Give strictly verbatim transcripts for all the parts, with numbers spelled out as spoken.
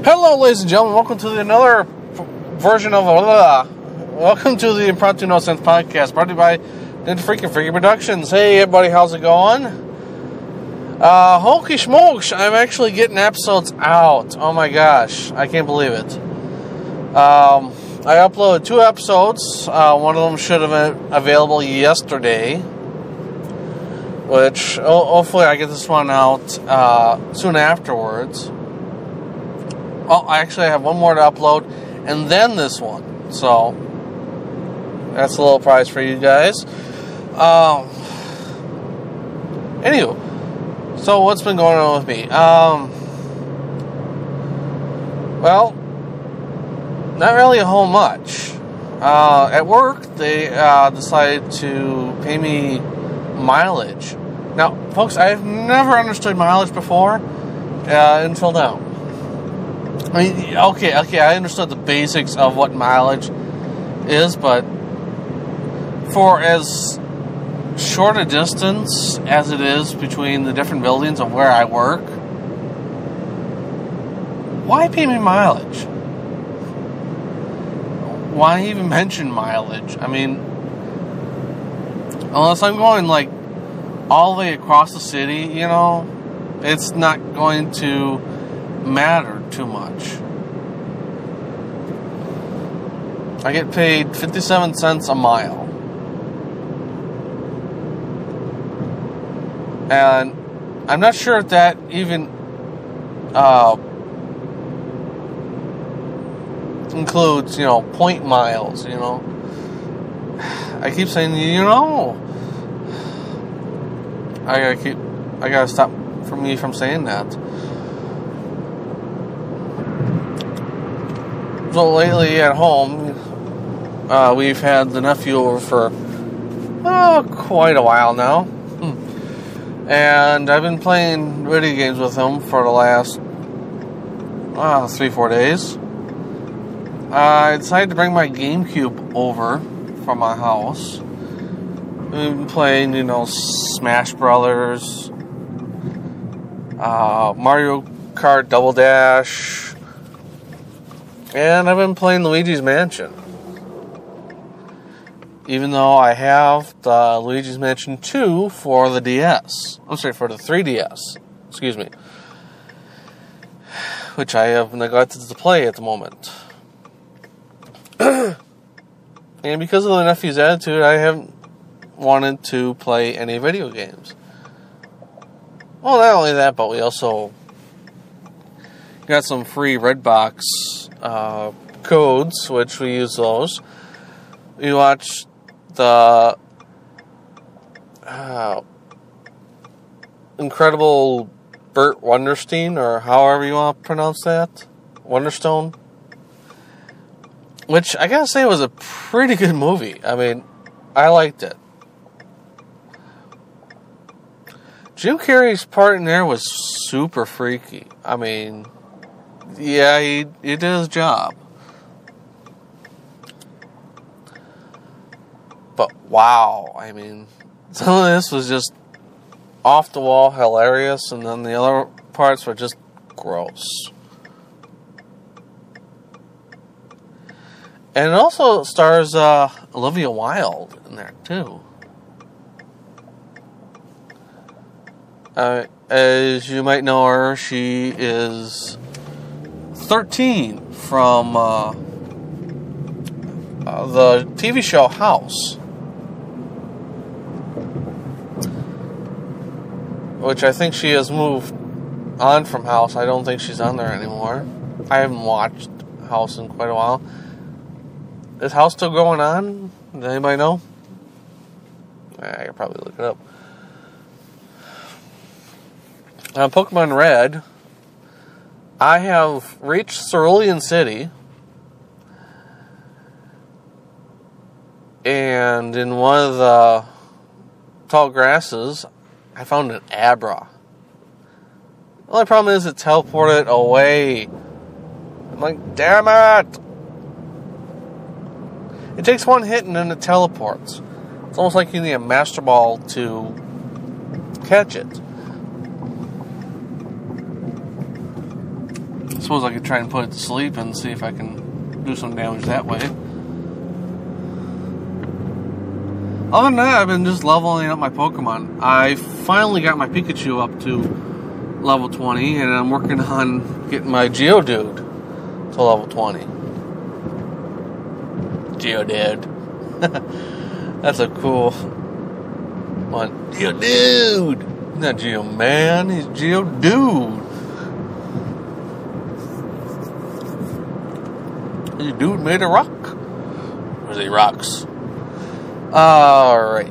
Hello, ladies and gentlemen. Welcome to the another version of uh, welcome to the Impromptu No Sense podcast, brought to you by Ninja Freaking Freaky Productions. Hey, everybody, how's it going? Uh, holy smokes! I'm actually getting episodes out. Oh my gosh, I can't believe it. Um, I uploaded two episodes. Uh, one of them should have been available yesterday, which oh, hopefully I get this one out uh, soon afterwards. Oh, I actually have one more to upload, and then this one. So, that's a little prize for you guys. Um, anywho, so what's been going on with me? Um, well, not really a whole much. Uh, at work, they uh, decided to pay me mileage. Now, folks, I've never understood mileage before uh, until now. I mean, okay, okay, I understood the basics of what mileage is, but for as short a distance as it is between the different buildings of where I work, why pay me mileage? Why even mention mileage? I mean, unless I'm going, like, all the way across the city, you know, it's not going to matter too much. I get paid fifty-seven cents a mile. And I'm not sure if that even uh, includes, you know, point miles, you know. I keep saying, you know. I gotta keep, I gotta stop for me from saying that. So lately at home, uh, we've had the nephew over for oh, quite a while now. Hmm. And I've been playing video games with him for the last uh, three, four days. Uh, I decided to bring my GameCube over from my house. We've been playing, you know, Smash Brothers, uh, Mario Kart Double Dash, and I've been playing Luigi's Mansion. Even though I have the Luigi's Mansion two for the D S. I'm sorry, for the three D S. Excuse me. Which I have neglected to play at the moment. And because of the nephew's attitude, I haven't wanted to play any video games. Well, not only that, but we also got some free Redbox uh, codes, which we use those. We watched the uh, incredible Burt Wonderstein, or however you want to pronounce that, Wonderstone, which I gotta say was a pretty good movie. I mean, I liked it. Jim Carrey's part in there was super freaky. I mean, yeah, he, he did his job. But wow, I mean, some of this was just off the wall hilarious, and then the other parts were just gross. And it also stars uh, Olivia Wilde in there too. Uh, as you might know her, she is thirteen from uh, uh, the T V show House, which I think she has moved on from House. I don't think she's on there anymore. I haven't watched House in quite a while. Is House still going on? Does anybody know? I could probably look it up. On Pokemon Red, I have reached Cerulean City, and in one of the tall grasses, I found an Abra. The only problem is it teleported away. I'm like, damn it! It takes one hit and then it teleports. It's almost like you need a Master Ball to catch it. suppose I could try and put it to sleep and see if I can do some damage that way. Other than that, I've been just leveling up my Pokemon. I finally got my Pikachu up to level twenty, and I'm working on getting my Geodude to level twenty. Geodude. That's a cool one. Geodude! He's not Geoman, he's Geodude. He's a dude made of rock. Or is he rocks? Alright.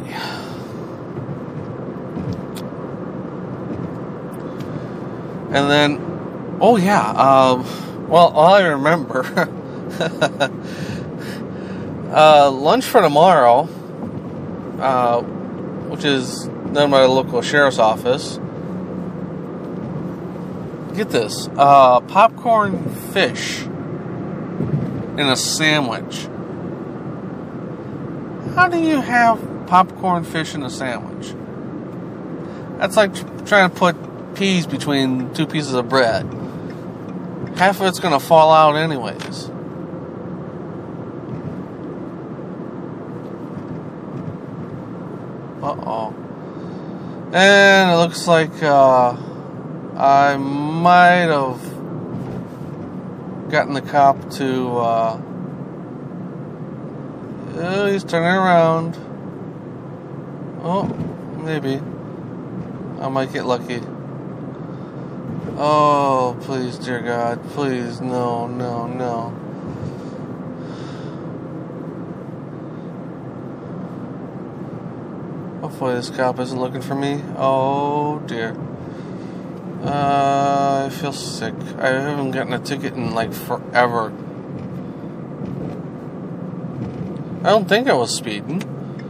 And then, oh yeah, um, well, all I remember, uh, lunch for tomorrow, uh, which is done by the local sheriff's office. Get this, uh, popcorn fish in a sandwich. How do you have popcorn fish in a sandwich? That's like trying to put peas between two pieces of bread. Half of it's going to fall out anyways. Uh-oh. And it looks like uh, I might have gotten the cop to... Uh, oh, he's turning around. Oh, maybe. I might get lucky. Oh, please, dear God. Please, no, no, no. Hopefully this cop isn't looking for me. Oh, dear. Uh, I feel sick. I haven't gotten a ticket in, like, forever. I don't think I was speeding.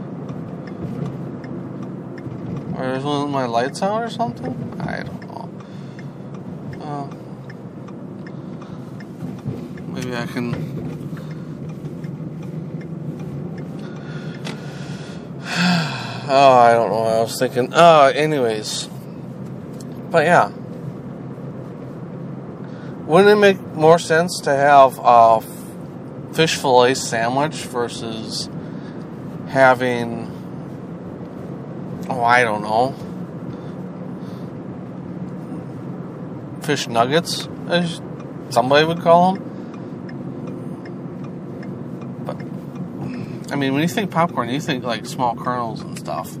Or was my lights out or something? I don't know. Uh, maybe I can... Oh, I don't know what I was thinking. Uh, anyways. But yeah. Wouldn't it make more sense to have a fish fillet sandwich versus having, oh, I don't know, fish nuggets, as somebody would call them? But, I mean, when you think popcorn, you think like small kernels and stuff.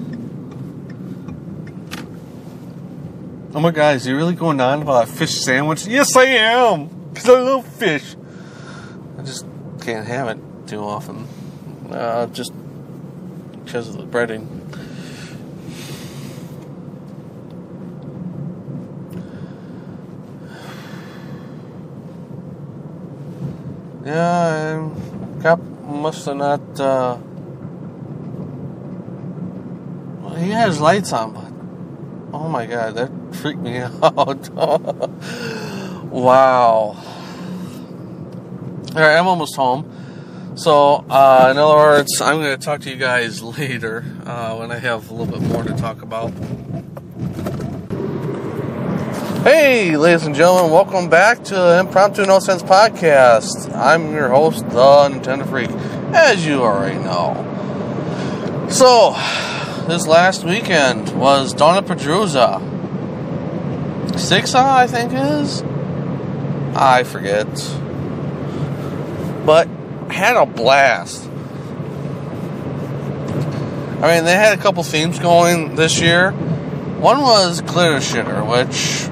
Oh my God, is he really going on about a fish sandwich? Yes, I am, because I love fish. I just can't have it too often, uh, just because of the breading. Yeah, and cop must have not, uh, well, he has lights on, but, oh my God, that freaked me out. Wow. Alright, I'm almost home. So, uh, in other words, I'm going to talk to you guys later, uh, when I have a little bit more to talk about. Hey, ladies and gentlemen, welcome back to the Impromptu No Sense Podcast. I'm your host, the Nintendo Freak, as you already know. So, this last weekend was Dawn of Pedrusa. Six, I think it is? I forget. But had a blast. I mean, they had a couple themes going this year. One was Glitter Shitter, which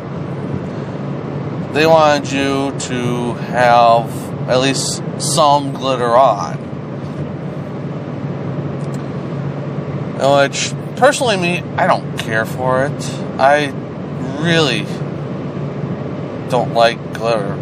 they wanted you to have at least some glitter on. Which, personally, me, I don't care for it. I really don't like glitter.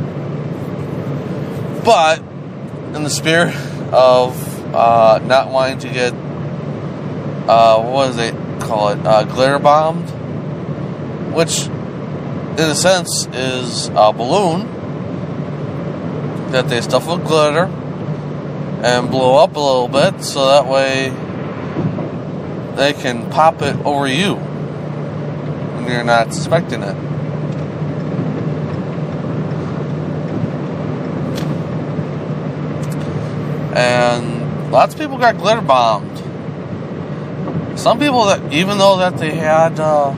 But, in the spirit of uh, not wanting to get, uh, what does they call it, uh, glitter bombed, which, in a sense, is a balloon that they stuff with glitter and blow up a little bit, so that way they can pop it over you when you're not suspecting it. And lots of people got glitter bombed. Some people that, even though that they had uh,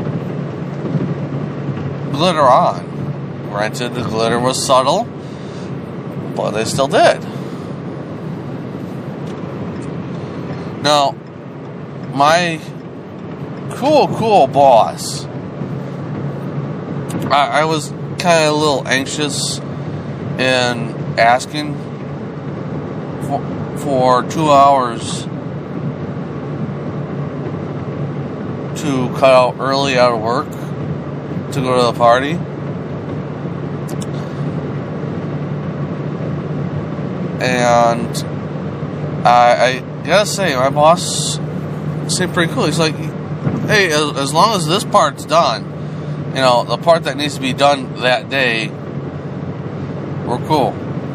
glitter on, granted the glitter was subtle, but they still did. Now, my cool, cool boss, I, I was kind of a little anxious in asking for, for two hours to cut out early out of work to go to the party. And I, I gotta say, my boss seemed pretty cool. He's like, hey, as, as long as this part's done, you know, the part that needs to be done that day, we're cool.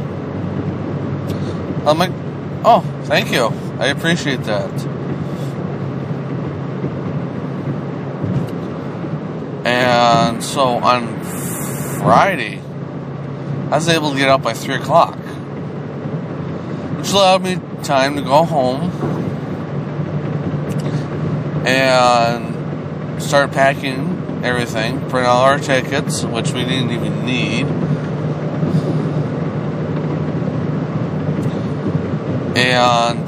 I'm like, oh, thank you. I appreciate that. And so on Friday, I was able to get up by three o'clock, which allowed me time to go home and start packing everything, print all our tickets, which we didn't even need. And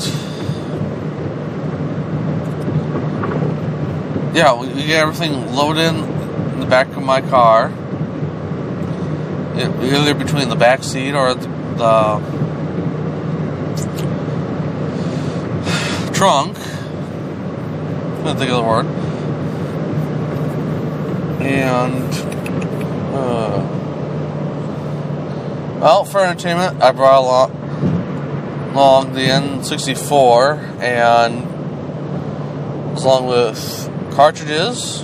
yeah, we, we get everything loaded in the back of my car, it, either between the back seat or the, the trunk. I can't think of the word. And uh, well, for entertainment, I brought along, along the N sixty-four, and along with cartridges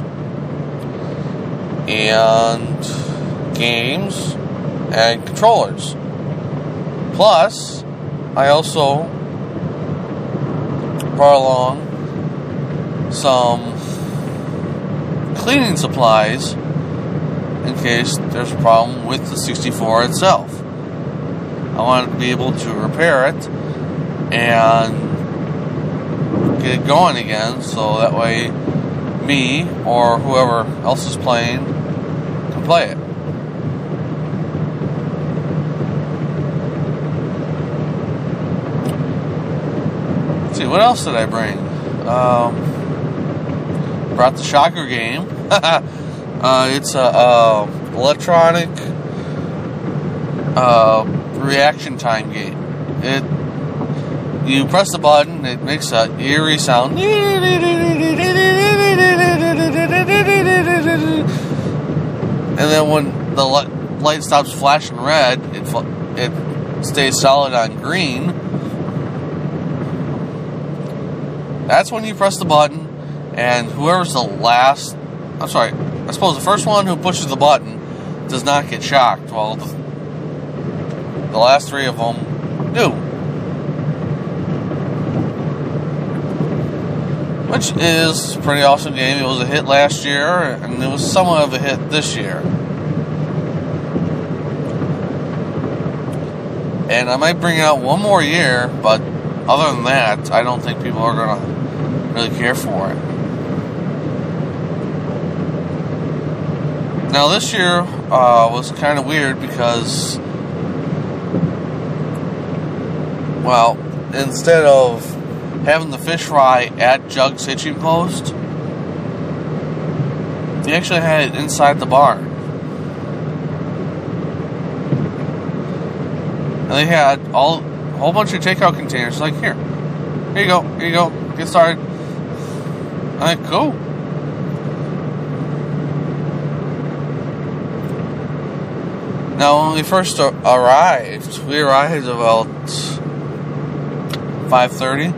and games and controllers. Plus, I also brought along some cleaning supplies in case there's a problem with the sixty-four itself. I wanted to be able to repair it and get it going again, so that way me or whoever else is playing can play it. Let's see, what else did I bring? Um, brought the Shocker game. uh, it's a, a electronic uh, reaction time game. It you press the button, it makes a eerie sound, and then when the light stops flashing red, it it stays solid on green. That's when you press the button, and whoever's the last, I'm sorry, I suppose the first one who pushes the button does not get shocked, while the, the last three of them do. Which is a pretty awesome game. It was a hit last year, and it was somewhat of a hit this year. And I might bring it out one more year, but other than that, I don't think people are going to really care for it. Now this year uh, was kind of weird because, well, instead of having the fish fry at Jug's Hitching Post, they actually had it inside the barn. And they had all a whole bunch of takeout containers. Like, here, here you go, here you go, get started. I'm like, cool. Now, when we first arrived, we arrived about five thirty.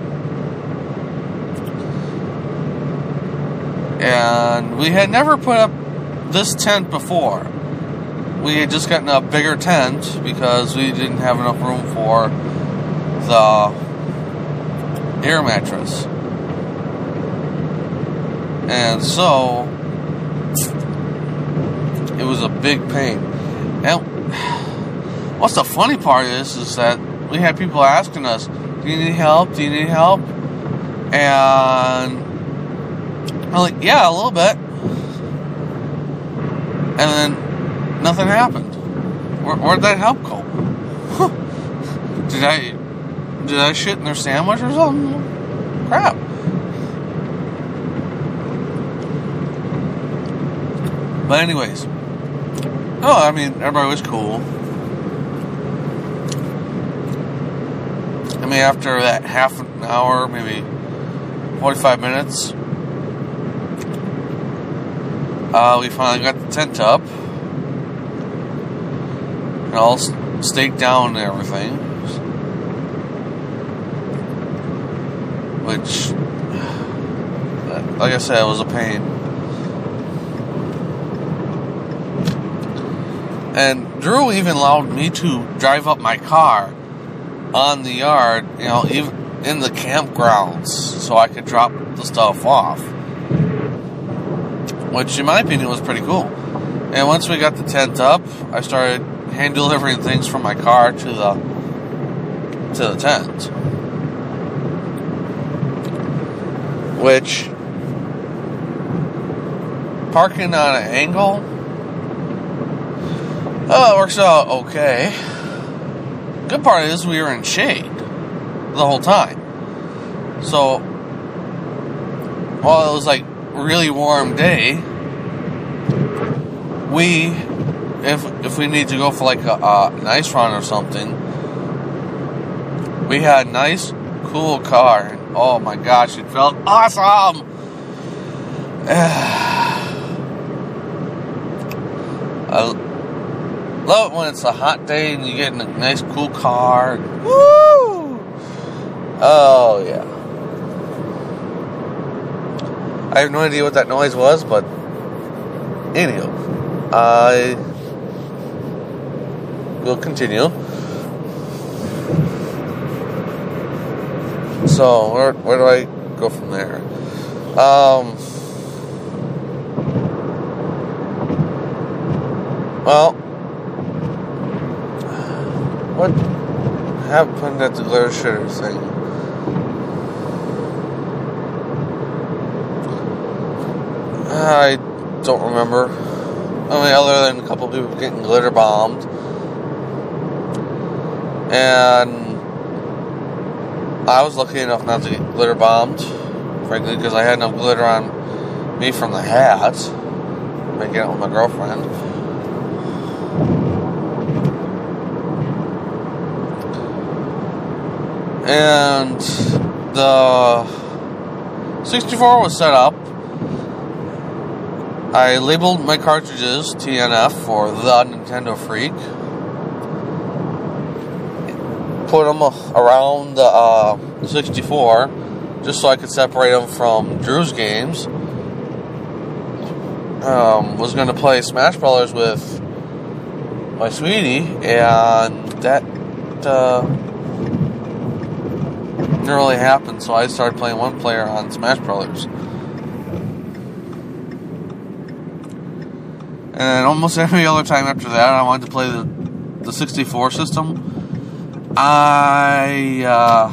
And we had never put up this tent before. We had just gotten a bigger tent because we didn't have enough room for the air mattress. And so, it was a big pain. And what's the funny part is, is that we had people asking us, do you need help? Do you need help? And I'm like, yeah, a little bit. And then nothing happened. Where, where'd that help go? Did I did I shit in their sandwich or something? Crap. But anyways, oh, I mean, everybody was cool. I mean, after that half an hour, maybe forty-five minutes, uh, we finally got the tent up. And all staked down and everything. Which, like I said, it was a pain. And Drew even allowed me to drive up my car on the yard, you know, even in the campgrounds, so I could drop the stuff off. Which, in my opinion, was pretty cool. And once we got the tent up, I started hand delivering things from my car to the to the tent. Which, parking on an angle, oh, it works out okay. Good part is we were in shade the whole time. So, while it was like really warm day, we, if if we need to go for like a, a nice run or something, we had a nice, cool car. And oh my gosh, it felt awesome! I love it when it's a hot day and you get in a nice, cool car. Woo! Oh, yeah. I have no idea what that noise was, but anywho, I will continue. So, where, where do I go from there? Um, well, what happened at the glitter shitter thing? I don't remember. I mean, other than a couple people getting glitter bombed. And I was lucky enough not to get glitter bombed, frankly, because I had enough glitter on me from the hat. Making out with my girlfriend. And the sixty-four was set up. I labeled my cartridges T N F for the Nintendo Freak. Put them around the uh, sixty-four just so I could separate them from Drew's games. Um, was going to play Smash Brothers with my sweetie, and that uh, didn't really happen, so I started playing one player on Smash Brothers. And almost every other time after that, I wanted to play the, the sixty-four system. I, uh,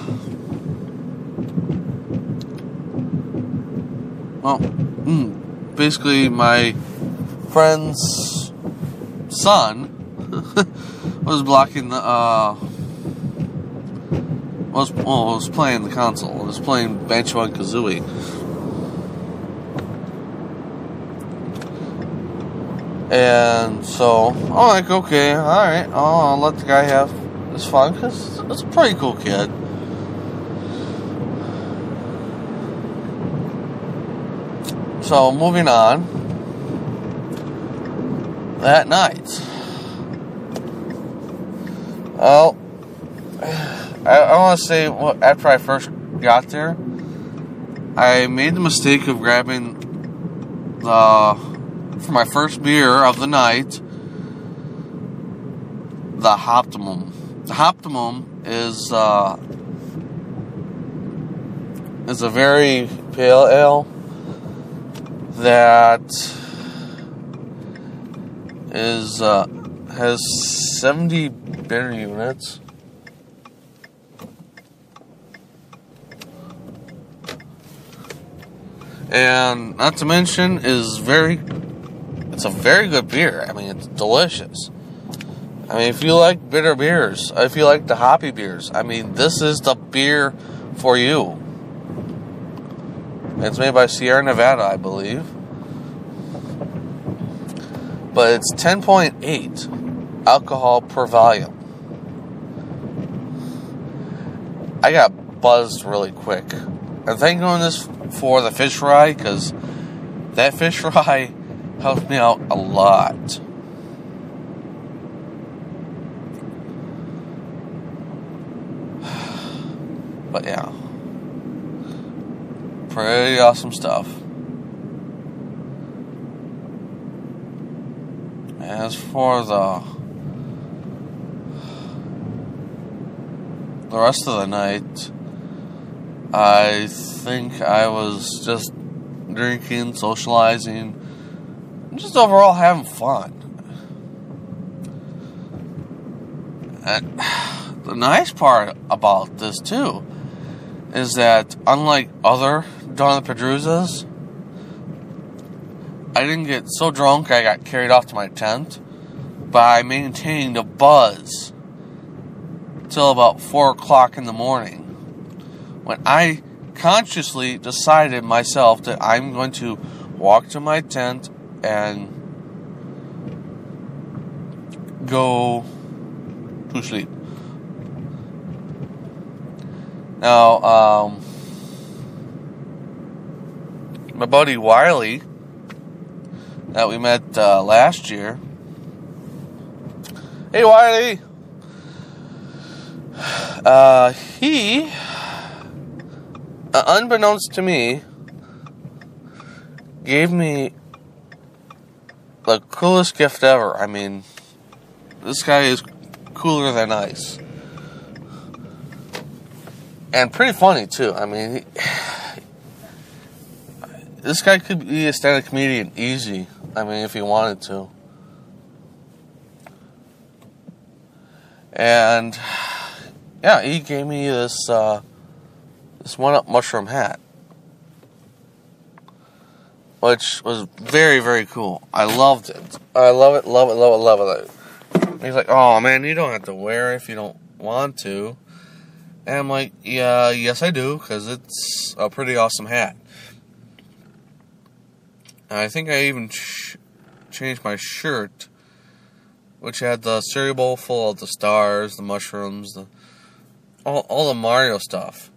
well, mm, basically my friend's son was blocking the, uh, was, well, was playing the console. Was playing Banjo and Kazooie. And so, I'm like, okay, alright, I'll let the guy have his fun, because it's a pretty cool kid. So, moving on. That night. Well, I, I want to say, well, after I first got there, I made the mistake of grabbing the, for my first beer of the night, the Optimum. The Optimum is, uh, is a very pale ale that is, uh, has seventy bitter units. And not to mention, is very, it's a very good beer. I mean, it's delicious. I mean, if you like bitter beers, if you like the hoppy beers, I mean, this is the beer for you. It's made by Sierra Nevada, I believe. But it's ten point eight alcohol per volume. I got buzzed really quick. And thank goodness for the fish fry, because that fish fry helped me out a lot. But yeah, pretty awesome stuff. As for the the rest of the night, I think I was just drinking, socializing, just overall having fun. And the nice part about this too is that, unlike other Dawn of the Pedrusas, I didn't get so drunk I got carried off to my tent, but I maintained a buzz till about four o'clock in the morning, when I consciously decided myself that I'm going to walk to my tent and go to sleep. Now, um, my buddy Wiley, that we met uh, last year. Hey, Wiley! Uh, he, uh, unbeknownst to me, gave me the coolest gift ever. I mean, this guy is cooler than ice. And pretty funny, too. I mean, he, this guy could be a stand-up comedian easy. I mean, if he wanted to. And, yeah, he gave me this, uh, this one-up mushroom hat. Which was very, very cool. I loved it. I love it, love it, love it, love it. He's like, oh, man, you don't have to wear it if you don't want to. And I'm like, yeah, yes I do, because it's a pretty awesome hat. And I think I even ch- changed my shirt, which had the cereal bowl full of the stars, the mushrooms, the all, all the Mario stuff.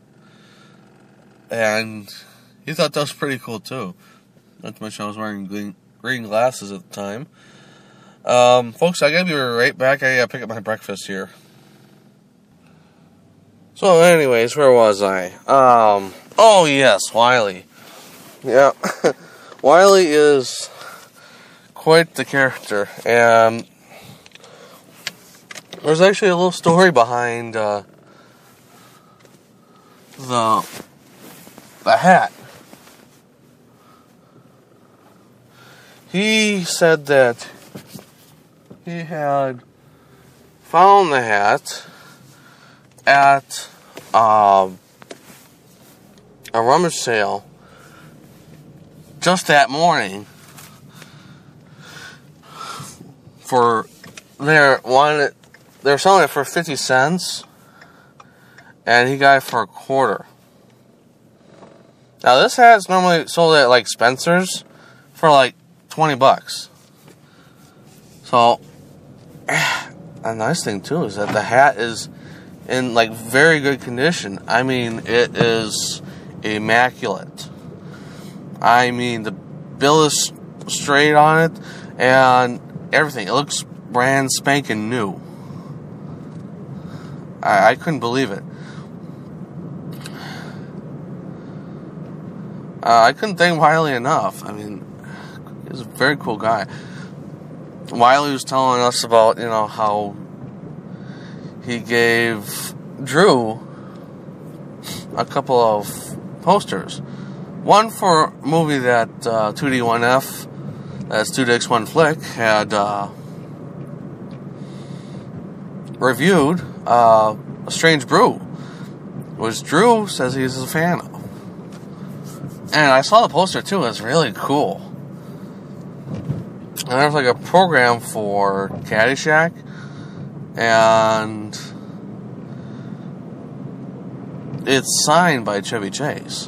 And he thought that was pretty cool too. Not to mention I was wearing green, green glasses at the time. Um, folks, I gotta be right back. I gotta pick up my breakfast here. So, anyways, where was I? Um, oh, yes, Wiley. Yeah, Wiley is quite the character, and there's actually a little story behind uh, the the hat. He said that he had found the hat at um, a rummage sale just that morning for they're wanted they're selling it for fifty cents, and he got it for a quarter. Now this hat's normally sold at like Spencer's for like twenty bucks. So a nice thing too is that the hat is in like very good condition. I mean, it is immaculate. I mean, the bill is straight on it and everything. It looks brand spanking new. I, I couldn't believe it. Uh, I couldn't thank Wiley enough. I mean, he's a very cool guy. Wiley was telling us about, you know, how he gave Drew a couple of posters. One for a movie that uh, two D one F, that's two dicks one flick, had uh, reviewed uh, A Strange Brew, which Drew says he's a fan of. And I saw the poster too. It's really cool. And there's like a program for Caddyshack, and it's signed by Chevy Chase.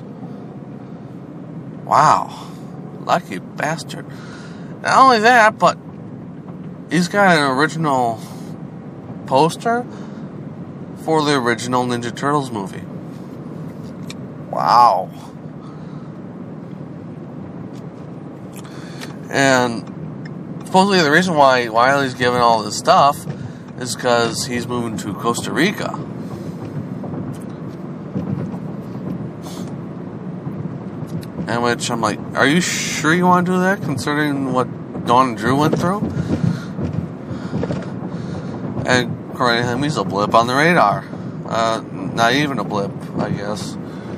Wow, lucky bastard. Not only that, but he's got an original poster for the original Ninja Turtles movie. Wow. And supposedly the reason why Wiley's giving all this stuff is because he's moving to Costa Rica. And which I'm like, are you sure you want to do that, considering what Dawn and Drew went through? And according to him, he's a blip on the radar. Uh, not even a blip, I guess.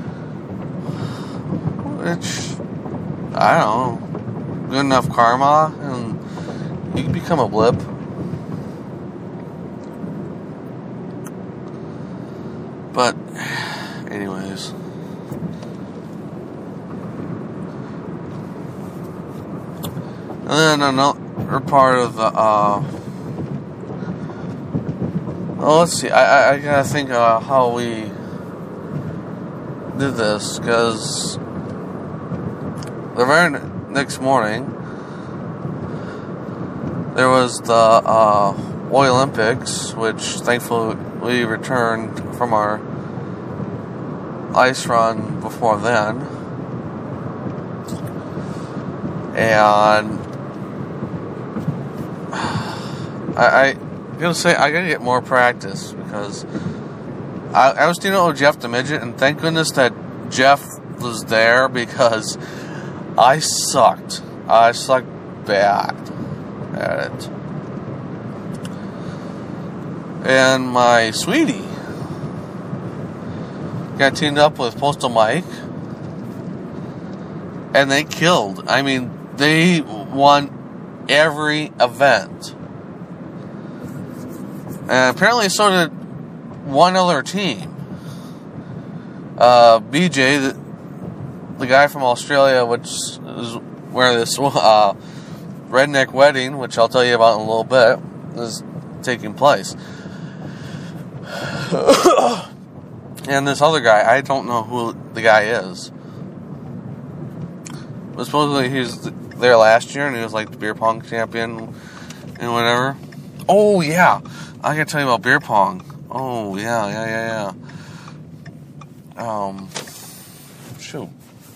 Which, I don't know. Good enough karma, and you can become a blip. But, anyways. And then another part of the, uh, well, let's see, I, I, I gotta think uh, how we did this, because the very next morning, there was the uh, Oil Olympics, which thankfully we returned from our ice run before then. And I, I gotta say, I gotta get more practice, because I, I was dealing with Jeff the Midget, and thank goodness that Jeff was there, because I sucked. I sucked bad at it. And my sweetie got teamed up with Postal Mike, and they killed. I mean, they won every event. And apparently so did one other team. Uh, B J, the, the guy from Australia, which is where this uh, redneck wedding, which I'll tell you about in a little bit, is taking place. And this other guy, I don't know who the guy is. But supposedly he was there last year, and he was like the beer pong champion and whatever. Oh, yeah. I gotta tell you about beer pong. Oh, yeah, yeah, yeah, yeah. Um, shoot.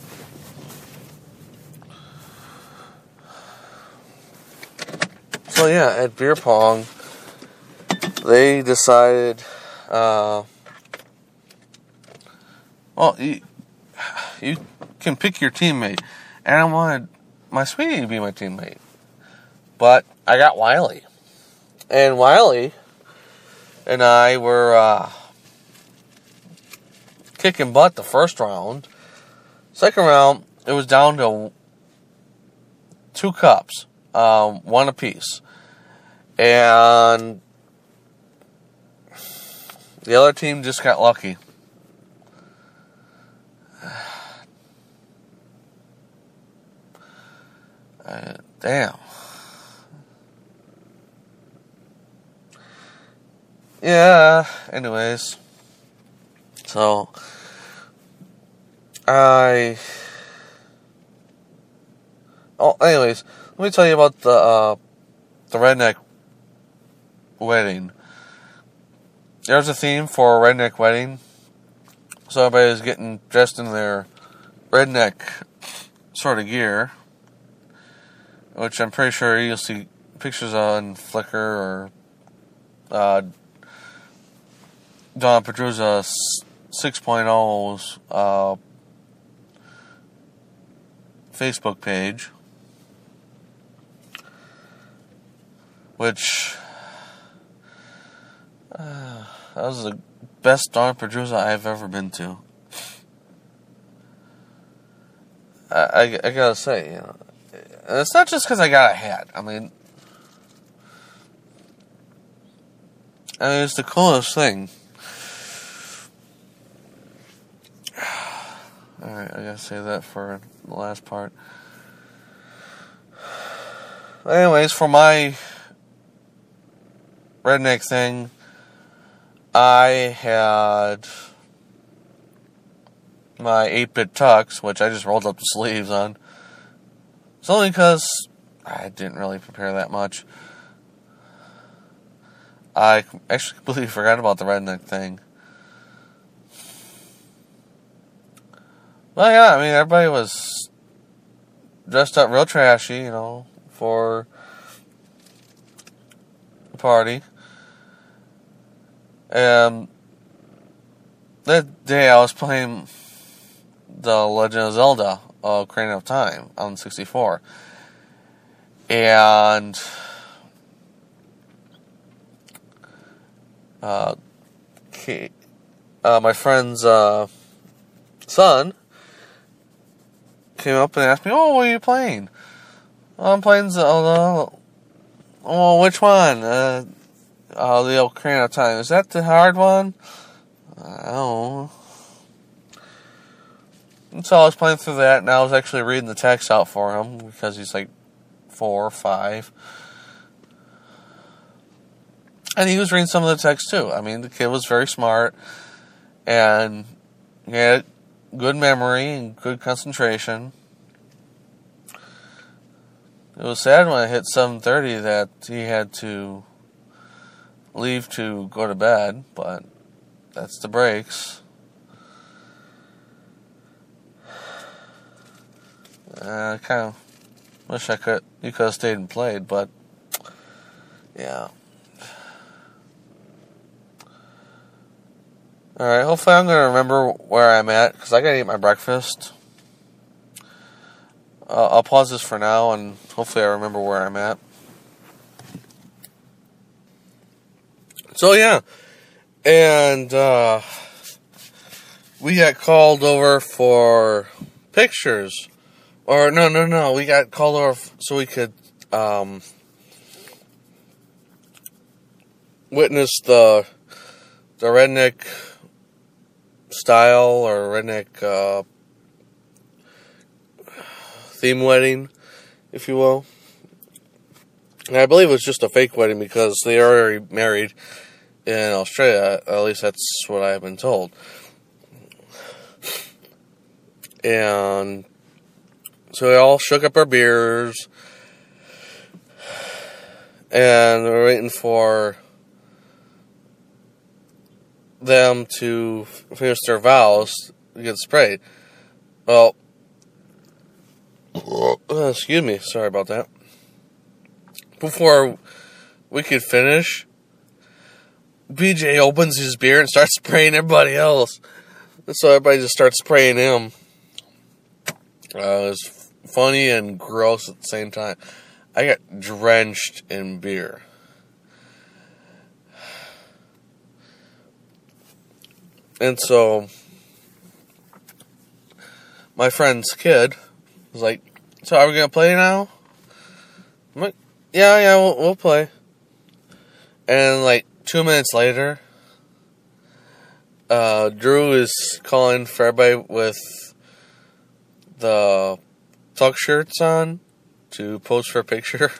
So, yeah, at beer pong, they decided, uh, well, you, you can pick your teammate. And I wanted my sweetie to be my teammate. But I got Wiley. And Wiley and I were uh, kicking butt the first round. Second round, it was down to two cups, um, one apiece. And the other team just got lucky. Uh, damn. Yeah, anyways. So, I... Oh, anyways, let me tell you about the, uh, the redneck wedding. There's a theme for a redneck wedding. So everybody's getting dressed in their redneck sort of gear, which I'm pretty sure you'll see pictures on Flickr or uh, Don Pedrusa six point oh's uh, Facebook page, which uh, that was the best Don Pedrusa I've ever been to. I, I, I gotta say, you know, it's not just because I got a hat. I mean, I mean, it's the coolest thing. Alright, I gotta say that for the last part. Anyways, for my redneck thing, I had my eight-bit tux, which I just rolled up the sleeves on. It's only because I didn't really prepare that much. I actually completely forgot about the redneck thing. Well, yeah, I mean, everybody was dressed up real trashy, you know, for the party. And that day I was playing The Legend of Zelda, uh, Ocarina of Time, on sixty-four. And uh, uh, my friend's uh, son came up and asked me, "Oh, what are you playing?" "Oh, I'm playing Zelda." "Oh, which one?" Uh, uh, the Ocarina of Time. "Is that the hard one?" "I don't know." And so I was playing through that, and I was actually reading the text out for him, because he's like four or five. And he was reading some of the text too. I mean, the kid was very smart, and he had good memory and good concentration. It was sad when I hit seven thirty that he had to leave to go to bed, but that's the breaks. Uh, I kind of wish I could, you could have stayed and played, but yeah. Alright, hopefully I'm going to remember where I'm at, because I got to eat my breakfast. Uh, I'll pause this for now, and hopefully I remember where I'm at. So yeah, and uh, we got called over for pictures. Or, no, no, no, we got called over f- so we could um, witness the the redneck style or redneck uh, theme wedding, if you will. And I believe it was just a fake wedding because they are already married in Australia. At least that's what I've been told. And so we all shook up our beers, and we're waiting for them to finish their vows to get sprayed. Well, excuse me, sorry about that. Before we could finish, B J opens his beer and starts spraying everybody else. And so everybody just starts spraying him. Uh, it was funny and gross at the same time. I got drenched in beer. And so my friend's kid was like, "So are we going to play now?" I'm like, yeah, yeah, we'll, we'll play. And like two minutes later, uh, Drew is calling for everybody with the tuck shirts on to pose for a picture.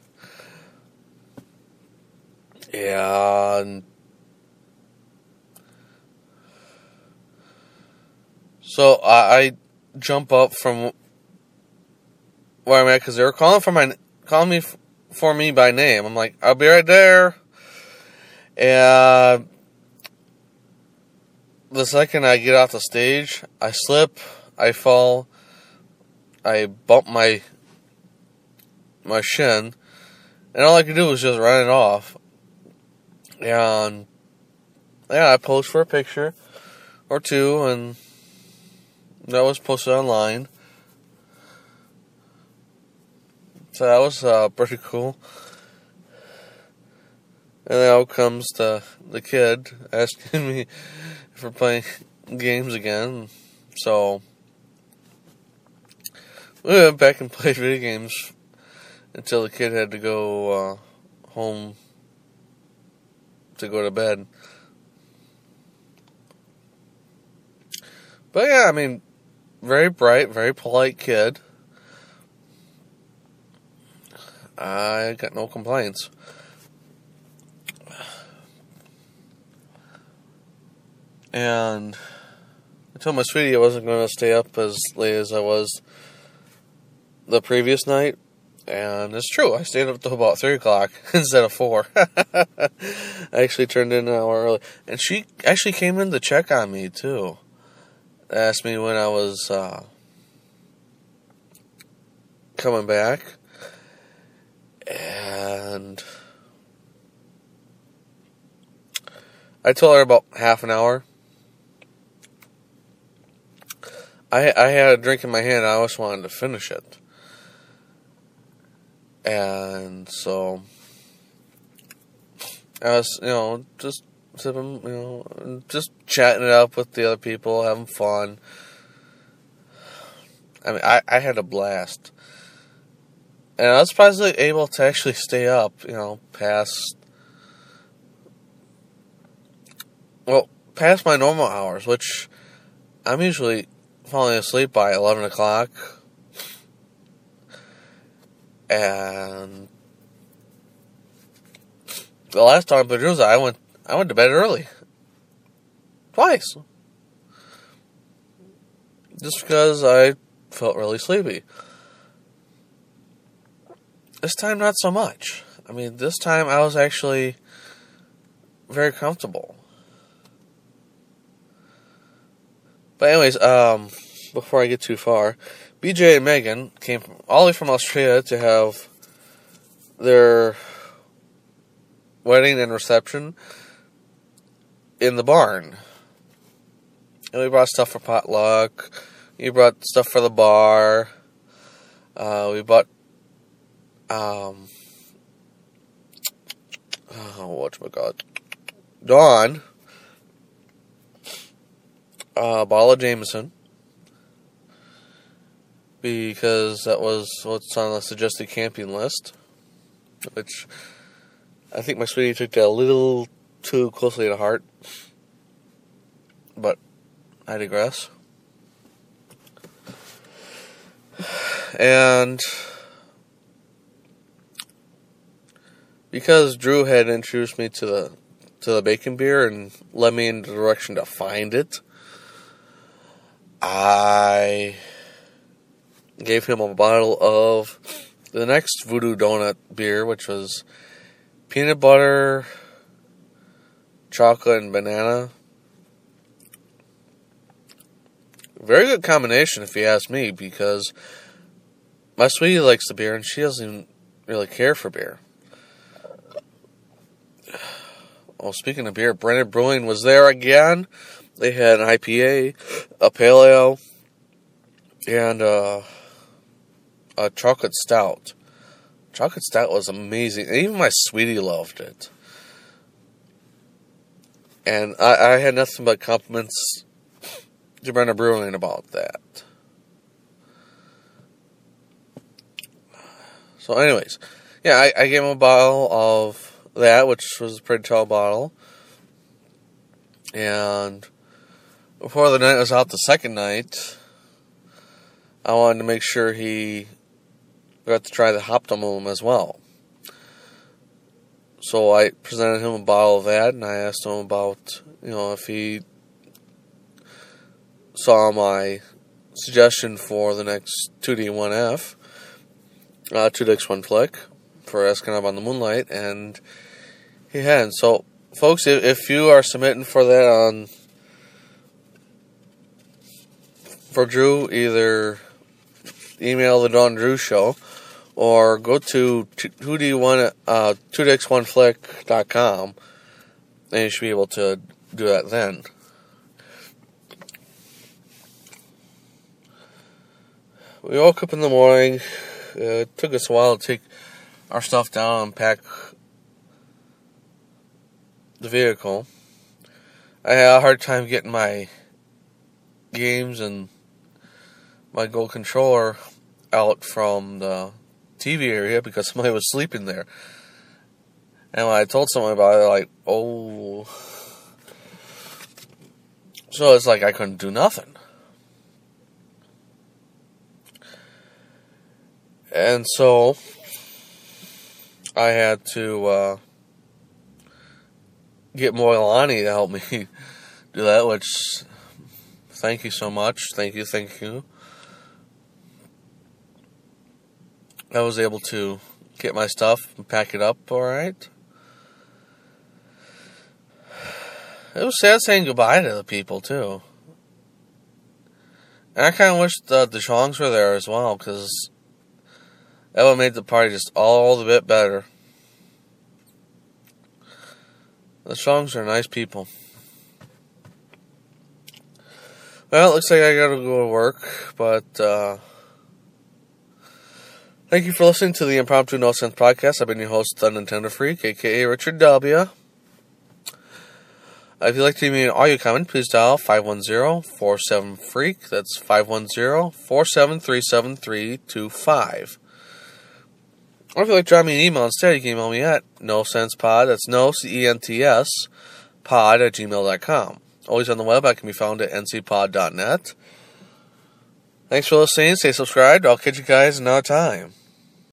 Yeah, and so I, I jump up from where I'm at because they were calling for my calling me f- for me by name. I'm like, "I'll be right there." And the second I get off the stage, I slip, I fall, I bump my my shin, and all I could do was just run it off. And yeah, I posed for a picture or two, and that was posted online. So that was uh, pretty cool. And then out comes the the kid asking me if we're playing games again. So we went back and played video games until the kid had to go uh, home to go to bed. But yeah, I mean, very bright, very polite kid. I got no complaints. And I told my sweetie I wasn't going to stay up as late as I was the previous night. And it's true, I stayed up until about three o'clock instead of four. I actually turned in an hour early. And she actually came in to check on me, too. Asked me when I was uh, coming back. And I told her about half an hour. I I had a drink in my hand. I always wanted to finish it. And so I was, you know, just sipping, you know, just chatting it up with the other people, having fun. I mean, I, I had a blast. And I was probably able to actually stay up, you know, past, well, past my normal hours, which I'm usually falling asleep by eleven o'clock. And the last time I was, I went, I went to bed early. Twice. Just because I felt really sleepy. This time, not so much. I mean, this time I was actually very comfortable. But anyways, um, before I get too far, B J and Megan came from, all the way from Australia to have their wedding and reception in the barn. And we brought stuff for potluck. We brought stuff for the bar. Uh, we bought Um, oh, whatchamacallit, Dawn, a bottle of Jameson, because that was what's on the suggested camping list, which I think my sweetie took that a little too closely to heart, but I digress. And because Drew had introduced me to the to the bacon beer and led me in the direction to find it, I gave him a bottle of the next Voodoo Donut beer, which was peanut butter, chocolate, and banana. Very good combination, if you ask me, because my sweetie likes the beer and she doesn't even really care for beer. Oh, speaking of beer, Brennan Brewing was there again. They had an I P A, a pale ale, and uh, a chocolate stout. Chocolate stout was amazing. Even my sweetie loved it. And I, I had nothing but compliments to Brennan Brewing about that. So anyways, yeah, I, I gave him a bottle of that, which was a pretty tall bottle. And before the night was out, the second night, I wanted to make sure he got to try the Hoptimum as well. So I presented him a bottle of that, and I asked him about, you know, if he saw my suggestion for the next two D one F, uh, two dicks, one flick, for Asking Up on the Moonlight, and he hadn't. So, folks, if, if you are submitting for that on for Drew, either email the Dawn Drew Show or go to two D one uh two dicks one flick dot com, and you should be able to do that then. We woke up in the morning. Uh, it took us a while to take our stuff down and pack the vehicle. I had a hard time getting my games and my Go controller out from the T V area because somebody was sleeping there. And when I told someone about it, they're like, oh. So it's like I couldn't do nothing. And so I had to uh, get Moilani to help me do that, which, thank you so much. Thank you, thank you. I was able to get my stuff and pack it up all right. It was sad saying goodbye to the people, too. And I kind of wish the, the Chongs were there as well, because that would have made the party just all the bit better. The Chongs are nice people. Well, it looks like I gotta go to work, but uh, thank you for listening to the Impromptu No Sense Podcast. I've been your host, the Nintendo Freak, aka Richard W. If you'd like to leave me an audio comment, please dial five one zero, four seven, freak. That's five one zero, four seven three, seven three two five. Or if you'd like to drop me an email instead, you can email me at nosensepod, that's no, C E N T S, pod at gmail dot com. Always on the web, I can be found at n c pod dot net. Thanks for listening, stay subscribed, I'll catch you guys another time.